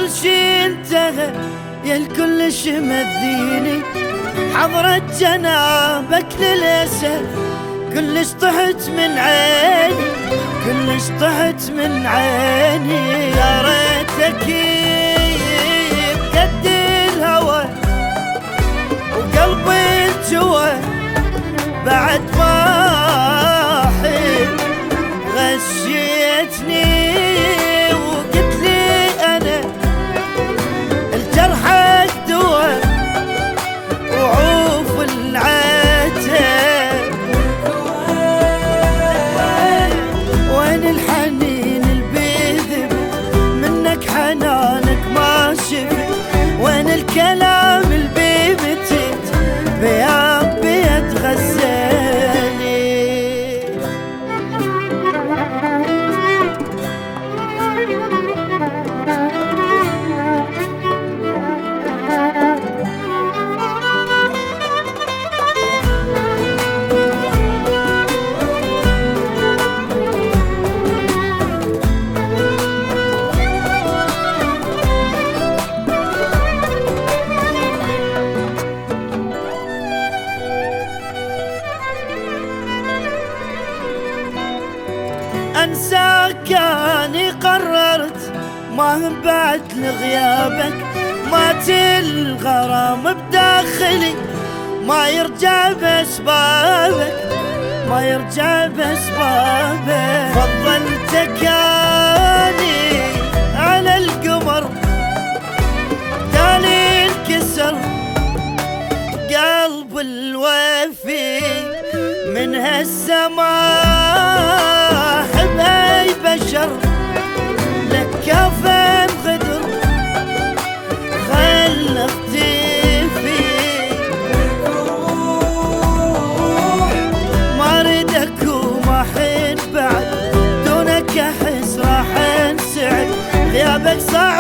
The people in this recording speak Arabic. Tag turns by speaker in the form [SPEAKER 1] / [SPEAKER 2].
[SPEAKER 1] كل شي انتهى يا الكل شمذيني، حضرت جنابك للأسف كلش طحت من عيني، كلش طحت من عيني. يا ريتك بقد الهوى وقلبي الجوى بعد ما حيل غشيتني وقلت لي انا الجرحك دوا وعوف العتاب. وين الحنين البيذب منك حنانك ما شفت، وين الكلام البيبتت بياب بيتغزاني. انساك اني قررت ما بعد لغيابك، مات الغرام بداخلي ما يرجع باسبابك، ما يرجع باسبابك. فضلتك اني على القمر تالي انكسر قلب الوفي من هالسماء بأي بشر لك كفن غدر خلقتي ما ردك وما حين بعد دونك احس راح انسعد، غيابك صعب